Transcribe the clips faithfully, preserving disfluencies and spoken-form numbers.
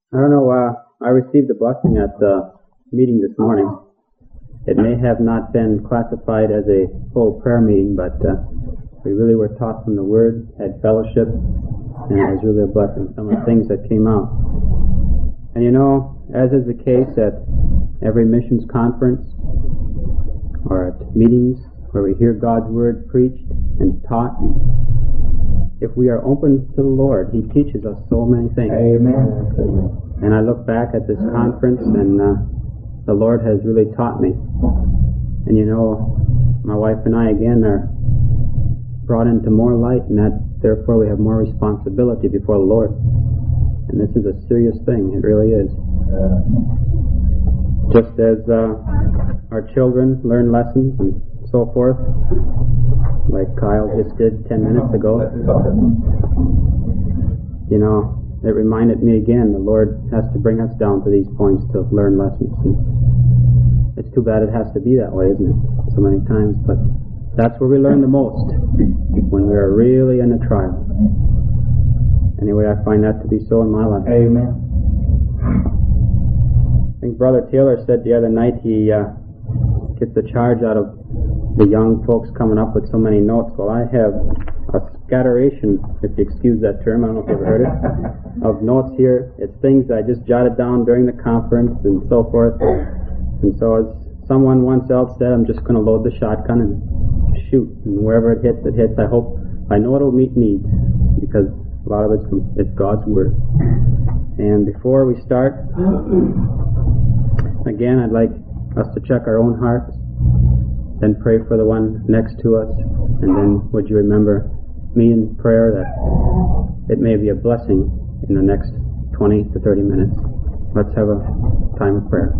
I don't know, uh, I received a blessing at the meeting this morning. It may have not been classified as a full prayer meeting, but uh, we really were taught from the Word, had fellowship, and it was really a blessing, some of the things that came out. And you know, as is the case at every missions conference or at meetings where we hear God's Word preached and taught, if we are open to the Lord, He teaches us so many things. Amen. And I look back at this conference, and uh, the Lord has really taught me. And you know, my wife and I again are brought into more light, and that therefore we have more responsibility before the Lord. And this is a serious thing. It really is. Just as uh, our children learn lessons and so forth, like Kyle just did ten minutes ago. You know, it reminded me again, the Lord has to bring us down to these points to learn lessons. And it's too bad it has to be that way, isn't it? So many times, but that's where we learn the most, when we are really in a trial. Anyway, I find that to be so in my life. Amen. I think Brother Taylor said the other night he uh, gets a charge out of the young folks coming up with so many notes. Well, I have a scatteration, if you excuse that term, I don't know if you've ever heard it, of notes here. It's things I just jotted down during the conference and so forth. And so as someone once else said, I'm just going to load the shotgun and shoot. And wherever it hits, it hits. I hope, I know it'll meet needs, because a lot of it's, from, it's God's Word. And before we start, again, I'd like us to check our own hearts, then pray for the one next to us, and then would you remember me in prayer that it may be a blessing in the next twenty to thirty minutes. Let's have a time of prayer.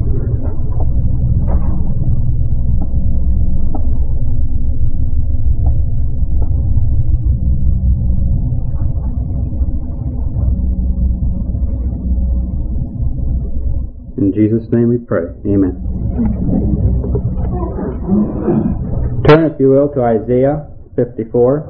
In Jesus' name we pray. Amen. Turn, if you will, to Isaiah fifty-four.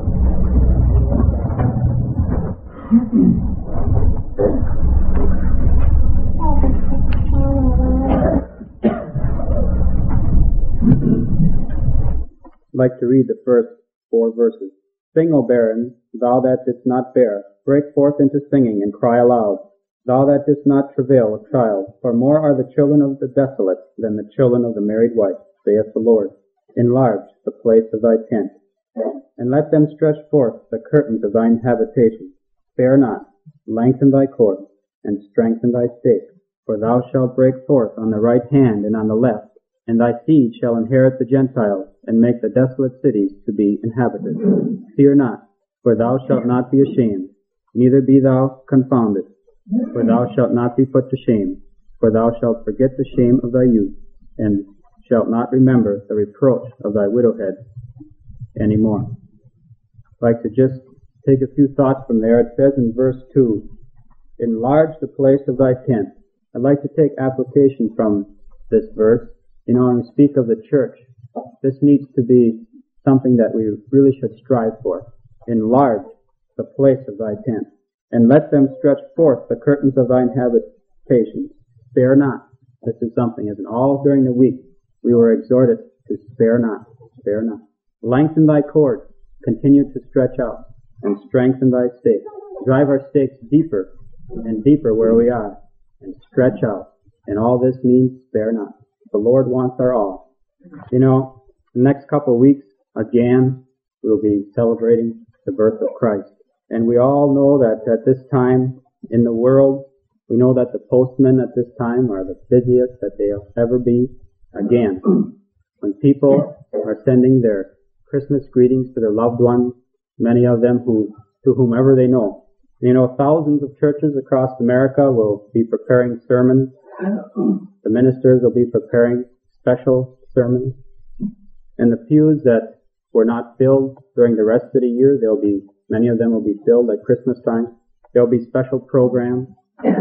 I'd like to read the first four verses. Sing, O barren, thou that didst not bear. Break forth into singing and cry aloud. Thou that didst not travail with child, for more are the children of the desolate than the children of the married wife, saith the Lord. Enlarge the place of thy tent, and let them stretch forth the curtains of thine habitation. Spare not, lengthen thy cord, and strengthen thy stakes. For thou shalt break forth on the right hand and on the left, and thy seed shall inherit the Gentiles, and make the desolate cities to be inhabited. Fear not, for thou shalt not be ashamed, neither be thou confounded. For thou shalt not be put to shame, for thou shalt forget the shame of thy youth, and shalt not remember the reproach of thy widowhood any more. I'd like to just take a few thoughts from there. It says in verse two, enlarge the place of thy tent. I'd like to take application from this verse. You know, when we speak of the church, this needs to be something that we really should strive for. Enlarge the place of thy tent, and let them stretch forth the curtains of thine habitation. Spare not. This is something, as in all during the week, we were exhorted to spare not, spare not. Lengthen thy cord, continue to stretch out, and strengthen thy stakes. Drive our stakes deeper and deeper where we are, and stretch out. And all this means spare not. The Lord wants our all. You know, the next couple of weeks, again, we'll be celebrating the birth of Christ. And we all know that at this time in the world, we know that the postmen at this time are the busiest that they'll ever be. Again, when people are sending their Christmas greetings to their loved ones, many of them who, to whomever they know. You know, thousands of churches across America will be preparing sermons. The ministers will be preparing special sermons. And the pews that were not filled during the rest of the year, they'll be, many of them will be filled at Christmas time. There'll be special programs.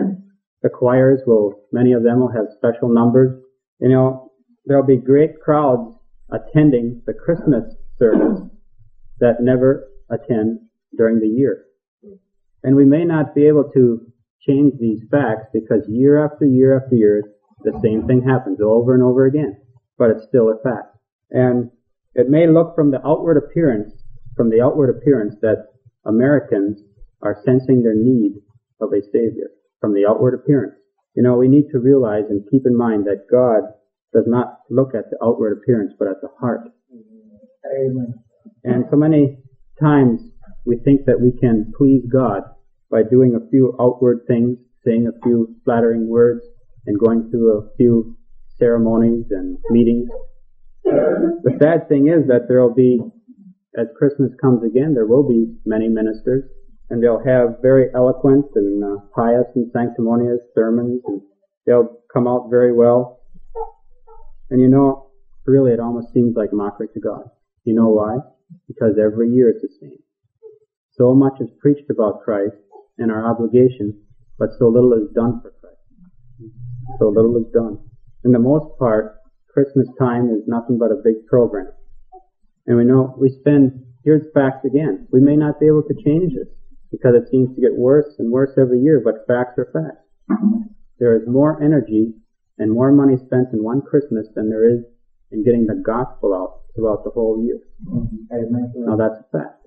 The choirs will, many of them will have special numbers. You know, there'll be great crowds attending the Christmas service that never attend during the year. And we may not be able to change these facts because year after year after year, the same thing happens over and over again. But it's still a fact. And it may look from the outward appearance, from the outward appearance that Americans are sensing their need of a Savior. From the outward appearance. You know, we need to realize and keep in mind that God does not look at the outward appearance, but at the heart. Amen. And so many times we think that we can please God by doing a few outward things, saying a few flattering words, and going through a few ceremonies and meetings. The sad thing is that there will be, as Christmas comes again, there will be many ministers, and they'll have very eloquent and uh, pious and sanctimonious sermons, and they'll come out very well. And you know, really it almost seems like mockery to God. You know why? Because every year it's the same. So much is preached about Christ and our obligation, but so little is done for Christ. So little is done. In the most part, Christmas time is nothing but a big program. And we know, we spend, here's facts again. We may not be able to change this because it seems to get worse and worse every year, but facts are facts. There is more energy and more money spent in one Christmas than there is in getting the gospel out throughout the whole year. Amen. Now that's a fact.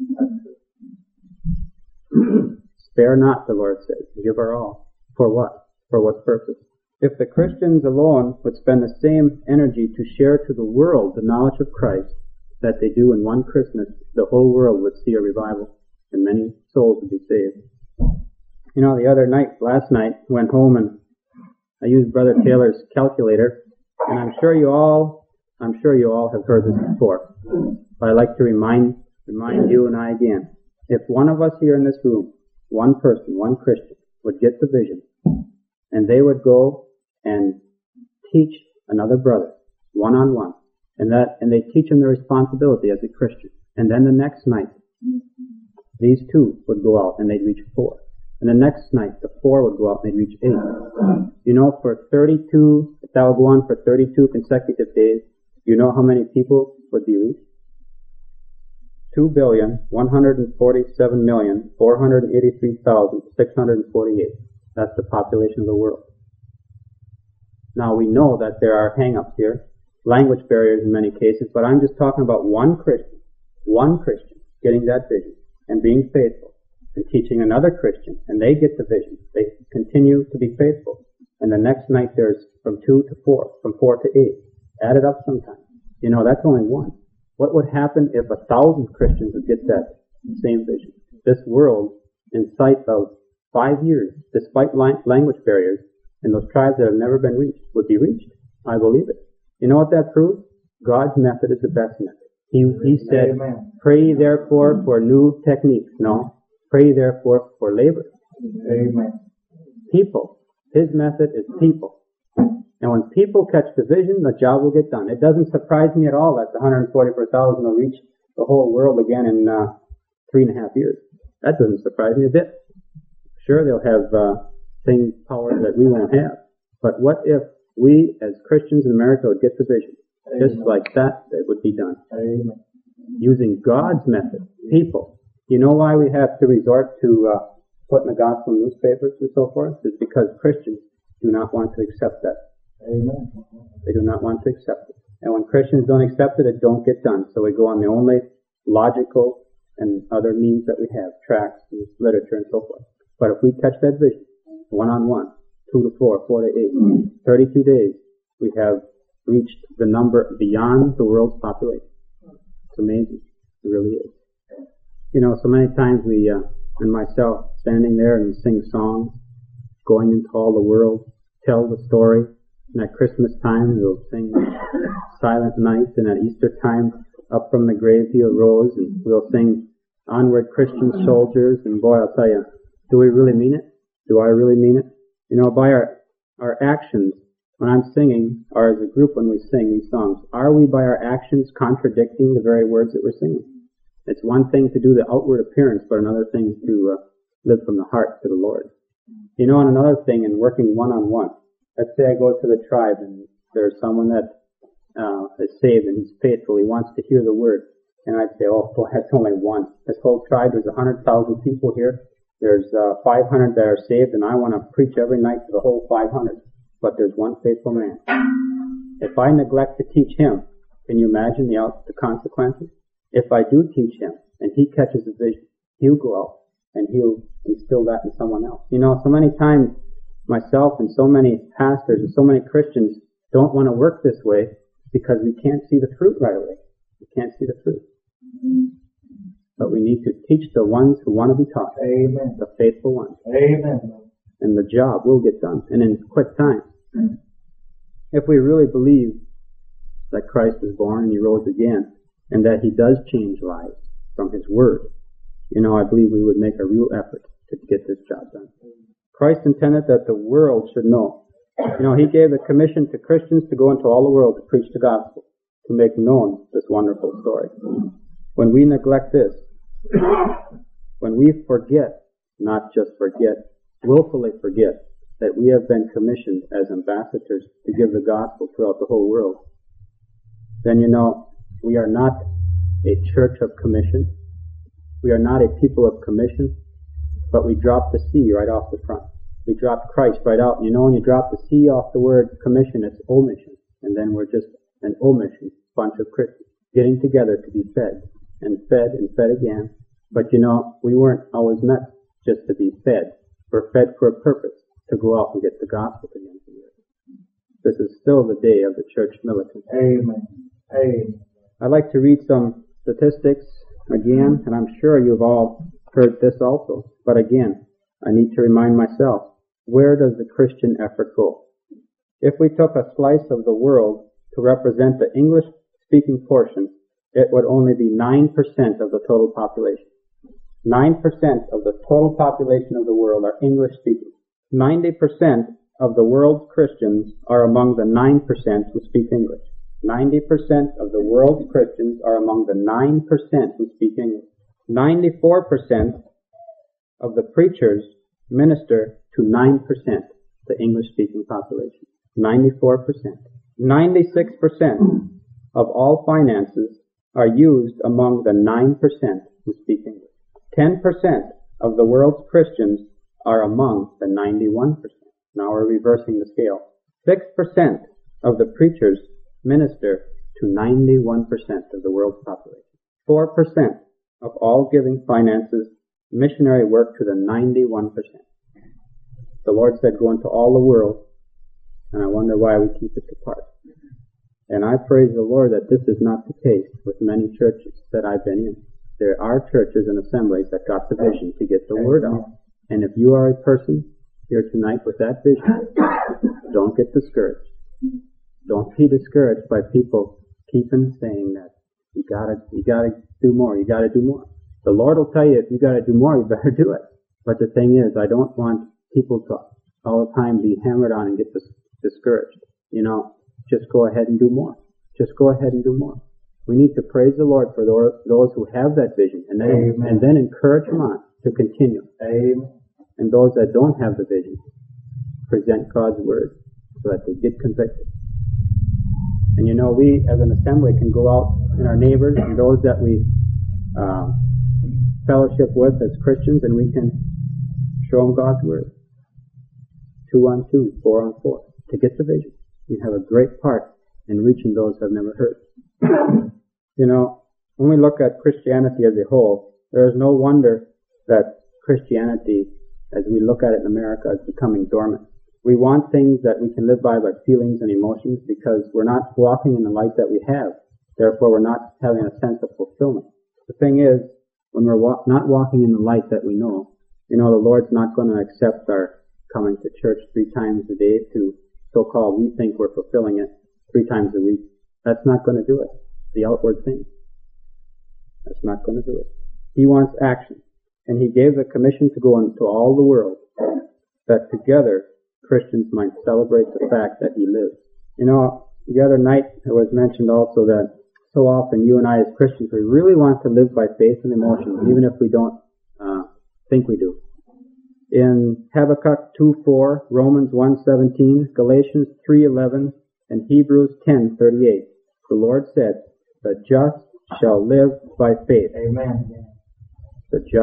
Spare not, the Lord says. Give our all. For what? For what purpose? If the Christians alone would spend the same energy to share to the world the knowledge of Christ that they do in one Christmas, the whole world would see a revival and many souls would be saved. You know, the other night, last night, I went home and I used Brother Taylor's calculator, and I'm sure you all, I'm sure you all have heard this before, but I'd like to remind, remind you and I again. If one of us here in this room, one person, one Christian, would get the vision, and they would go and teach another brother, one-on-one, and that, and they teach him the responsibility as a Christian. And then the next night, these two would go out and they'd reach four. And the next night, the four would go out and they'd reach eight. You know, for thirty-two, if that would go on for thirty-two consecutive days, you know how many people would be reached? Two billion, one hundred forty-seven million, four hundred eighty-three thousand, six hundred forty-eight. That's the population of the world. Now we know that there are hang-ups here, language barriers in many cases, but I'm just talking about one Christian, one Christian getting that vision and being faithful and teaching another Christian, and they get the vision. They continue to be faithful. And the next night there's from two to four, from four to eight. Add it up sometime. You know, that's only one. What would happen if a thousand Christians would get that same vision? This world, in sight of five years, despite language barriers, and those tribes that have never been reached, would be reached. I believe it. You know what that proves? God's method is the best method. He, he said, Amen. Pray therefore for new techniques. No. Pray therefore for labor. Amen. People. His method is people. And when people catch the vision, the job will get done. It doesn't surprise me at all that the one hundred forty-four thousand will reach the whole world again in uh, three and a half years. That doesn't surprise me a bit. Sure, they'll have uh, things, powers that we won't have. But what if we, as Christians in America, would get the vision? Amen. Just like that, it would be done. Amen. Using God's method, people. You know why we have to resort to uh, putting the gospel in newspapers and so forth? It's because Christians do not want to accept that. Amen. They do not want to accept it. And when Christians don't accept it, it don't get done. So we go on the only logical and other means that we have, tracts and literature and so forth. But if we catch that vision, one-on-one, two to four, four to eight, thirty-two days, we have reached the number beyond the world's population. It's amazing. It really is. You know, so many times we, uh, and myself, standing there and sing songs, going into all the world, tell the story. And at Christmas time, we'll sing Silent Night, and at Easter time, Up from the Grave He Arose, and we'll sing Onward Christian Soldiers, and boy, I'll tell you, do we really mean it? Do I really mean it? You know, by our, our actions, when I'm singing, or as a group when we sing these songs, are we by our actions contradicting the very words that we're singing? It's one thing to do the outward appearance, but another thing to uh, live from the heart to the Lord. You know, and another thing in working one-on-one. Let's say I go to the tribe and there's someone that uh, is saved and he's faithful. He wants to hear the word. And I'd say, oh, boy, that's only one. This whole tribe, there's one hundred thousand people here. There's uh, five hundred that are saved, and I want to preach every night to the whole five hundred. But there's one faithful man. If I neglect to teach him, can you imagine the out the consequences? If I do teach him, and he catches a vision, he'll go out and he'll instill that in someone else. You know, so many times myself and so many pastors and so many Christians don't want to work this way because we can't see the fruit right away. We can't see the fruit. But we need to teach the ones who want to be taught. Amen. The faithful ones. Amen. And the job will get done, and in quick time. If we really believe that Christ was born and he rose again, and that he does change lives from his word, you know, I believe we would make a real effort to get this job done. Christ intended that the world should know. You know, he gave a commission to Christians to go into all the world to preach the gospel, to make known this wonderful story. When we neglect this, when we forget, not just forget, willfully forget that we have been commissioned as ambassadors to give the gospel throughout the whole world, then you know, we are not a church of commission. We are not a people of commission, but we drop the C right off the front. We drop Christ right out. You know, when you drop the C off the word commission, it's omission. And then we're just an omission bunch of Christians getting together to be fed and fed and fed again. But you know, we weren't always meant just to be fed. We're fed for a purpose, to go out and get the gospel to the end of the earth. This is still the day of the church militant. Amen. Amen. I'd like to read some statistics again, and I'm sure you've all heard this also. But again, I need to remind myself, where does the Christian effort go? If we took a slice of the world to represent the English-speaking portion, it would only be nine percent of the total population. nine percent of the total population of the world are English-speaking. ninety percent of the world's Christians are among the nine percent who speak English. ninety percent of the world's Christians are among the nine percent who speak English. ninety-four percent of the preachers minister to nine percent, the English-speaking population. ninety-four percent. ninety-six percent of all finances are used among the nine percent who speak English. ten percent of the world's Christians are among the ninety-one percent. Now we're reversing the scale. six percent of the preachers minister to ninety-one percent of the world's population. four percent of all giving finances missionary work to the ninety-one percent. The Lord said, go into all the world, and I wonder why we keep it apart. And I praise the Lord that this is not the case with many churches that I've been in. There are churches and assemblies that got the vision to get the word out. And if you are a person here tonight with that vision, don't get discouraged. Don't be discouraged by people keeping saying that you gotta, you gotta do more, you gotta do more. The Lord will tell you if you gotta do more, you better do it. But the thing is, I don't want people to all the time be hammered on and get dis- discouraged. You know, just go ahead and do more. Just go ahead and do more. We need to praise the Lord for those who have that vision, and then Amen. and then encourage them on to continue. Amen. And those that don't have the vision, present God's word so that they get convicted. And you know, we as an assembly can go out in our neighbors and those that we uh, fellowship with as Christians, and we can show them God's word. Two on two, four on four, to get the vision. You have a great part in reaching those who have never heard. You know, when we look at Christianity as a whole, there is no wonder that Christianity, as we look at it in America, is becoming dormant. We want things that we can live by by feelings and emotions because we're not walking in the light that we have. Therefore, we're not having a sense of fulfillment. The thing is, when we're wa- not walking in the light that we know, you know, the Lord's not going to accept our coming to church three times a day to so-called, we think we're fulfilling it three times a week. That's not going to do it. The outward thing. That's not going to do it. He wants action. And He gave the commission to go into all the world, that together Christians might celebrate the fact that He lives. You know, the other night it was mentioned also that so often you and I as Christians, we really want to live by faith and emotion, even if we don't uh, think we do. In Habakkuk two four, Romans one seventeen, Galatians three eleven, and Hebrews ten thirty-eight, the Lord said, the just shall live by faith. Amen. The just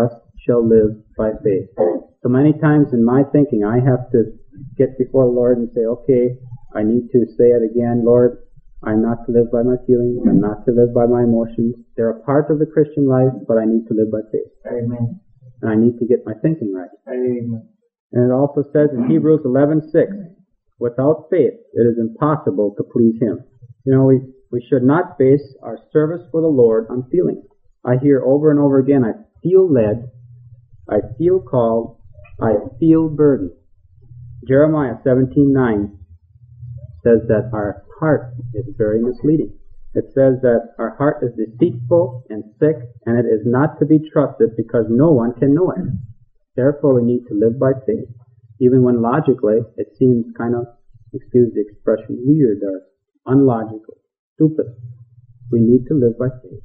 shall live by faith. So many times in my thinking, I have to get before the Lord and say, okay, I need to say it again, Lord, I'm not to live by my feelings, I'm not to live by my emotions. They're a part of the Christian life, but I need to live by faith. Amen. And I need to get my thinking right. Amen. And it also says in Hebrews eleven six, without faith it is impossible to please Him. You know, we, we should not base our service for the Lord on feelings. I hear over and over again, I feel led, I feel called, I feel burdened. Jeremiah seventeen nine says that our heart is very misleading. It says that our heart is deceitful and sick, and it is not to be trusted because no one can know it. Therefore, we need to live by faith, even when logically it seems kind of, excuse the expression, weird or unlogical, stupid. We need to live by faith.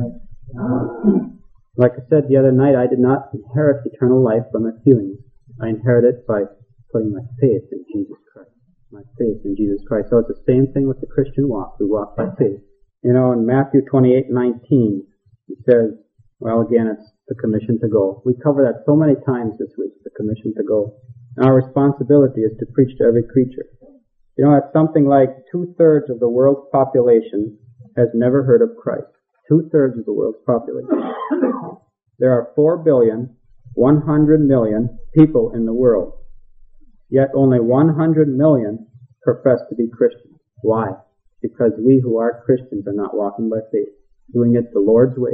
Amen. Like I said the other night, I did not inherit eternal life by my feelings. I inherited it by putting my faith in Jesus Christ. My faith in Jesus Christ. So it's the same thing with the Christian walk. We walk by faith. You know, in Matthew twenty-eight nineteen, it says, well, again, it's the commission to go. We cover that so many times this week, the commission to go. And our responsibility is to preach to every creature. You know, it's something like two-thirds of the world's population has never heard of Christ. Two-thirds of the world's population. There are four billion, one hundred million people in the world. Yet only one hundred million profess to be Christians. Why? Because we who are Christians are not walking by faith, doing it the Lord's way.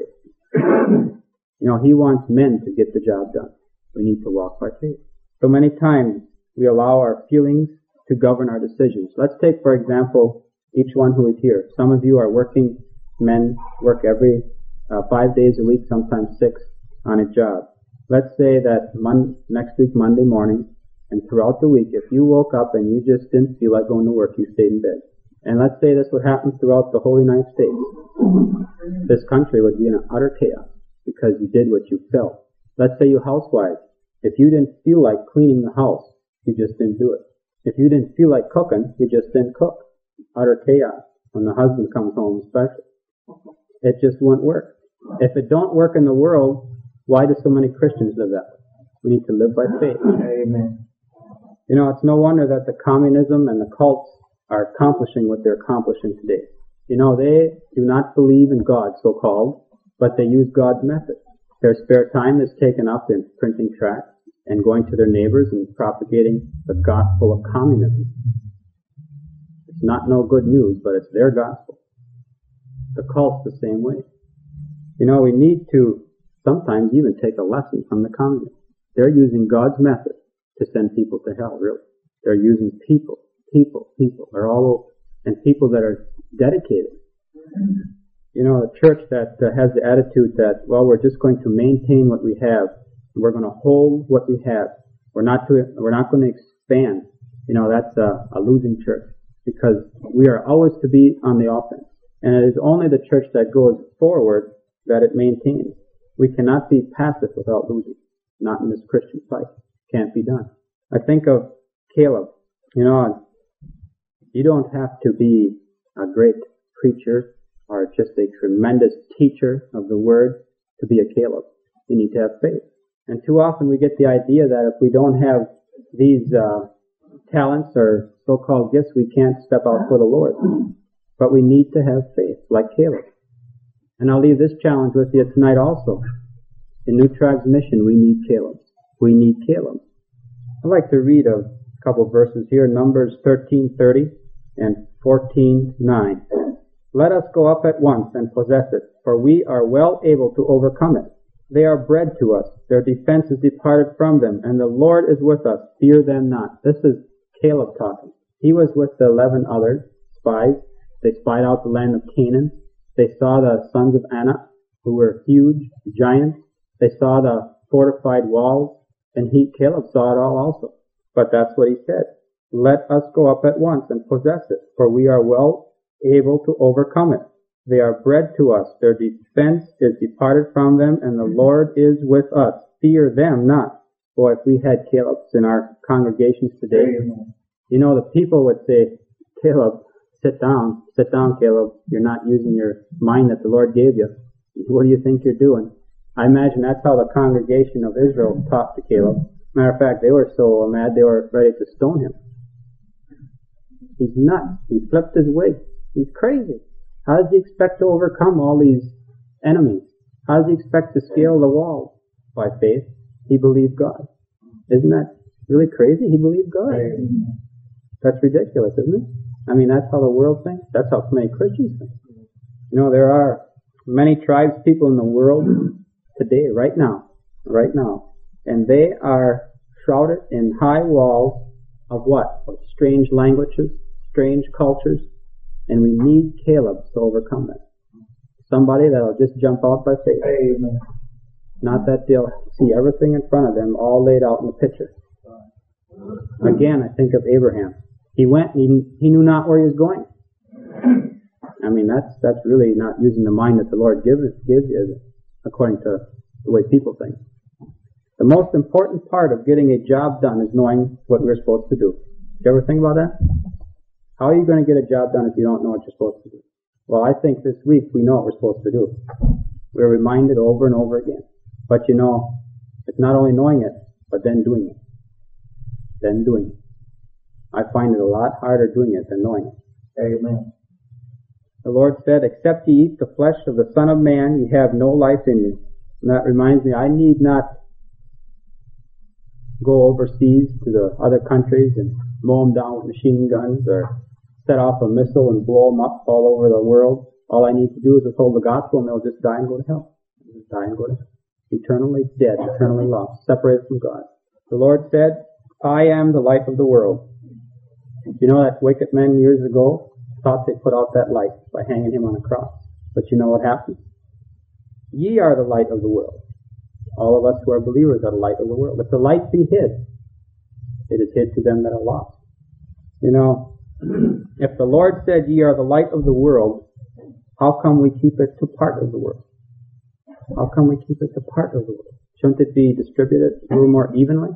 You know, He wants men to get the job done. We need to walk by faith. So many times we allow our feelings to govern our decisions. Let's take, for example, each one who is here. Some of you are working men, work every uh, five days a week, sometimes six, on a job. Let's say that mon- next week, Monday morning, and throughout the week, if you woke up and you just didn't feel like going to work, you stayed in bed. And let's say this would happen throughout the whole United States. This country would be in an utter chaos because you did what you felt. Let's say you housewives. If you didn't feel like cleaning the house, you just didn't do it. If you didn't feel like cooking, you just didn't cook. Utter chaos when the husband comes home especially. It just won't work. If it don't work in the world, why do so many Christians live that way? We need to live by faith. Amen. You know, it's no wonder that the communism and the cults are accomplishing what they're accomplishing today. You know, they do not believe in God, so-called, but they use God's method. Their spare time is taken up in printing tracts and going to their neighbors and propagating the gospel of communism. It's not no good news, but it's their gospel. The cult's the same way. You know, we need to sometimes even take a lesson from the communists. They're using God's method to send people to hell, really. They're using people, people, people. They're all over. And people that are dedicated. You know, a church that uh, has the attitude that, well, we're just going to maintain what we have. We're going to hold what we have. We're not to, we're not going to expand. You know, that's a, a losing church because we are always to be on the offense. And it is only the church that goes forward that it maintains. We cannot be passive without losing. Not in this Christian fight. Can't be done. I think of Caleb. You know, you don't have to be a great preacher or just a tremendous teacher of the Word to be a Caleb. You need to have faith. And too often we get the idea that if we don't have these uh, talents or so-called gifts, we can't step out for the Lord. But we need to have faith, like Caleb. And I'll leave this challenge with you tonight also. In New Tribes Mission, we need Caleb. We need Caleb. I'd like to read a couple verses here, Numbers thirteen thirty and fourteen nine. Let us go up at once and possess it, for we are well able to overcome it. They are bread to us, their defense is departed from them, and the Lord is with us, fear them not. This is Caleb talking. He was with the eleven others, spies. They spied out the land of Canaan. They saw the sons of Anak, who were huge giants. They saw the fortified walls, and he, Caleb, saw it all also. But that's what he said. Let us go up at once and possess it, for we are well able to overcome it. They are bread to us, their defense is departed from them, and the Lord is with us. Fear them not. Boy, if we had Calebs in our congregations today, you know, the people would say, Caleb, sit down, sit down, Caleb. You're not using your mind that the Lord gave you. What do you think you're doing? I imagine that's how the congregation of Israel talked to Caleb. Matter of fact, they were so mad they were ready to stone him. He's nuts. He flipped his wig. He's crazy. How does he expect to overcome all these enemies? How does he expect to scale the walls? By faith. He believed God. Isn't that really crazy? He believed God. That's ridiculous, isn't it? I mean, that's how the world thinks. That's how many Christians think. You know, there are many tribes people in the world today, right now, right now, and they are shrouded in high walls of what? Of strange languages, strange cultures, and we need Caleb to overcome that. Somebody that'll just jump out by faith. Amen. Not that they'll see everything in front of them all laid out in the picture. Again, I think of Abraham. He went and he, he knew not where he was going. I mean, that's that's really not using the mind that the Lord gives, gives you, according to the way people think. The most important part of getting a job done is knowing what we're supposed to do. You ever think about that? How are you going to get a job done if you don't know what you're supposed to do? Well, I think this week we know what we're supposed to do. We're reminded over and over again. But you know, it's not only knowing it, but then doing it. Then doing it. I find it a lot harder doing it than knowing it. Amen. The Lord said, except ye eat the flesh of the Son of Man, ye have no life in you. And that reminds me, I need not go overseas to the other countries and mow them down with machine guns or set off a missile and blow them up all over the world. All I need to do is withhold the gospel and they'll just die and go to hell. They'll just die and go to hell. Eternally dead, eternally lost, separated from God. The Lord said, I am the light of the world. You know that wicked men years ago thought they put out that light by hanging him on a cross. But you know what happened? Ye are the light of the world. All of us who are believers are the light of the world. If the light be hid, it is hid to them that are lost. You know, if the Lord said, ye are the light of the world, how come we keep it to part of the world? How come we keep it to part of the world? Shouldn't it be distributed a little more evenly?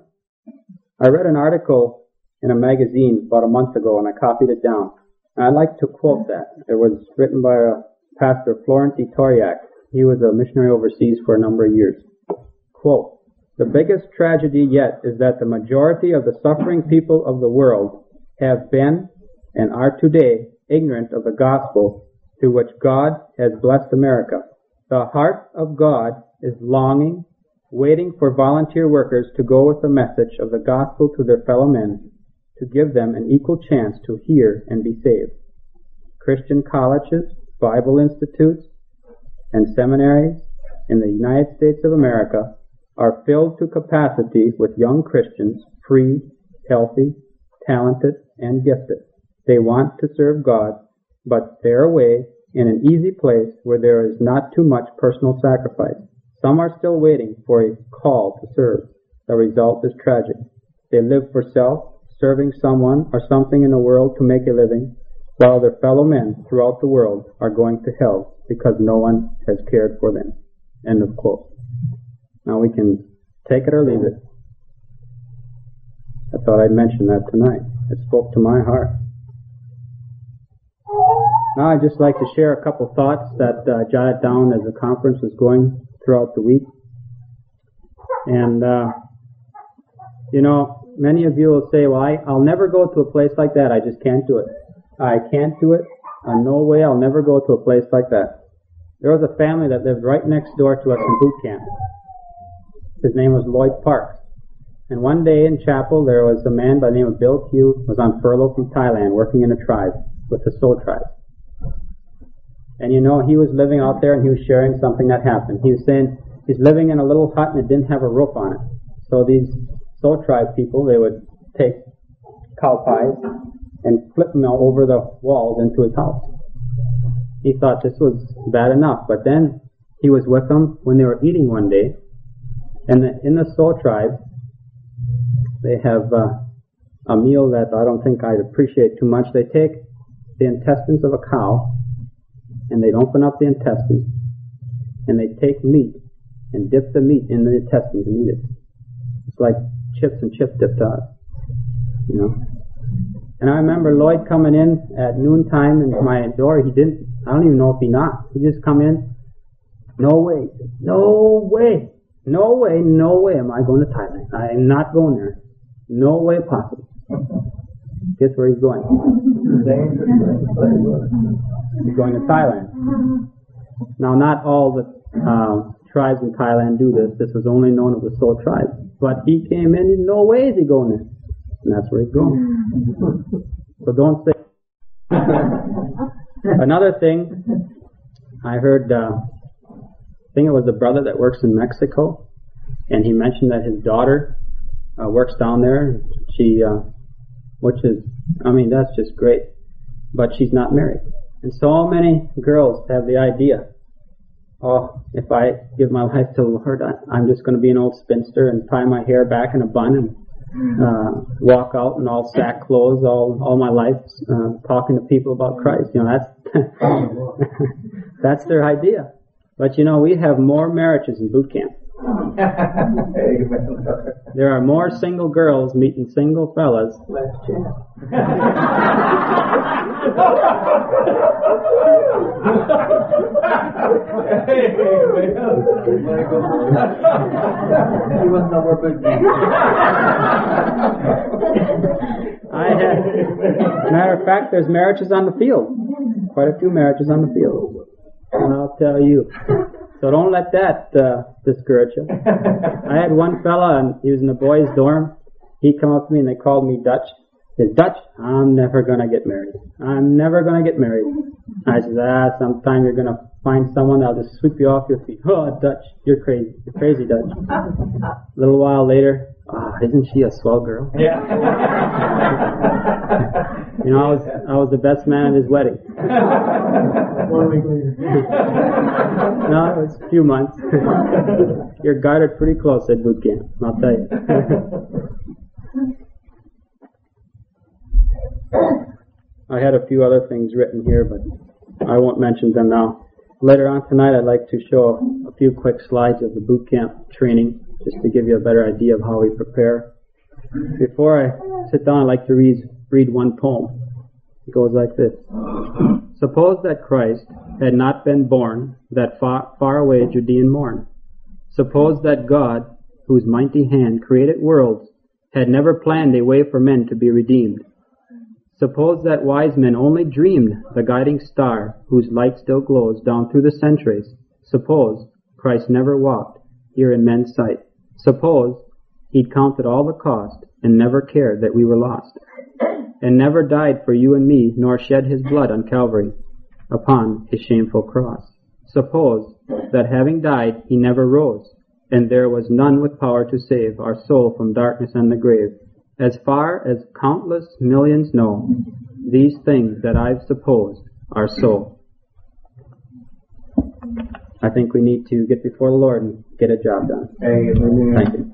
I read an article in a magazine about a month ago and I copied it down. And I'd like to quote that. It was written by a pastor, Florent de Toriac. He was a missionary overseas for a number of years. Quote, the biggest tragedy yet is that the majority of the suffering people of the world have been and are today ignorant of the gospel through which God has blessed America. The heart of God is longing, waiting for volunteer workers to go with the message of the gospel to their fellow men, to give them an equal chance to hear and be saved. Christian colleges, Bible institutes, and seminaries in the United States of America are filled to capacity with young Christians, free, healthy, talented, and gifted. They want to serve God, but they're away in an easy place where there is not too much personal sacrifice. Some are still waiting for a call to serve. The result is tragic. They live for self, serving someone or something in the world to make a living, while their fellow men throughout the world are going to hell because no one has cared for them. End of quote. Now we can take it or leave it. I thought I'd mention that tonight. It spoke to my heart. Now I'd just like to share a couple thoughts that I uh, jotted down as the conference was going throughout the week. And, uh, you know, many of you will say, well, I, I'll never go to a place like that. I just can't do it. I can't do it. Uh, no way. I'll never go to a place like that. There was a family that lived right next door to us in boot camp. His name was Lloyd Parks. And one day in chapel, there was a man by the name of Bill Q, who was on furlough from Thailand, working in a tribe, with the Soul tribe. And you know, he was living out there and he was sharing something that happened. He was saying he's living in a little hut and it didn't have a roof on it. So these Soul tribe people, they would take cow pies and flip them over the walls into his house. He thought this was bad enough, but then he was with them when they were eating one day. And in the Soul tribe, they have uh, a meal that I don't think I'd appreciate too much. They take the intestines of a cow and they'd open up the intestines and they take meat and dip the meat in the intestines and eat it. It's like chips and chip dip to us, you know. And I remember Lloyd coming in at noontime in my door. He didn't, I don't even know if he knocked. He just come in No way. No way. No way, no way am I going to Thailand. I am not going there. No way possible. Guess where he's going? He's going to Thailand. Now, not all the uh, tribes in Thailand do this. This was only known of the Soul tribe. But he came in, and no way is he going there. And that's where he's going. So don't say. Another thing, I heard, uh, I think it was a brother that works in Mexico, and he mentioned that his daughter uh, works down there. She, uh, which is, I mean, that's just great. But she's not married. And so many girls have the idea, oh, if I give my life to the Lord, I, I'm just going to be an old spinster and tie my hair back in a bun and uh, walk out in all sack clothes all all my life, uh, talking to people about Christ. You know, that's that's their idea. But you know, we have more marriages in boot camp. There are more single girls meeting single fellas. Last chance. He was number fifty. I had, matter of fact, there's marriages on the field. Quite a few marriages on the field. And I'll tell you. So don't let that uh, discourage you. I had one fella, and he was in the boys' dorm. He come up to me and they called me Dutch. He said, Dutch, I'm never going to get married. I'm never going to get married. I said, ah, sometime you're going to find someone that'll just sweep you off your feet. Oh, Dutch, you're crazy. You're crazy, Dutch. A little while later, ah, oh, isn't she a swell girl? Yeah. You know, I was I was the best man at his wedding. One week later. No, it was a few months. You're guarded pretty close at boot camp, I'll tell you. I had a few other things written here, but I won't mention them now. Later on tonight, I'd like to show a few quick slides of the boot camp training, just to give you a better idea of how we prepare. Before I sit down, I'd like to read, read one poem. It goes like this. Suppose that Christ had not been born, that far, far away Judean morn. Suppose that God, whose mighty hand created worlds, had never planned a way for men to be redeemed. Suppose that wise men only dreamed the guiding star whose light still glows down through the centuries. Suppose Christ never walked here in men's sight. Suppose he'd counted all the cost and never cared that we were lost, and never died for you and me, nor shed his blood on Calvary upon his shameful cross. Suppose that having died he never rose, and there was none with power to save our soul from darkness and the grave. As far as countless millions know, these things that I've supposed are so. I think we need to get before the Lord and get a job done. Amen. Thank you.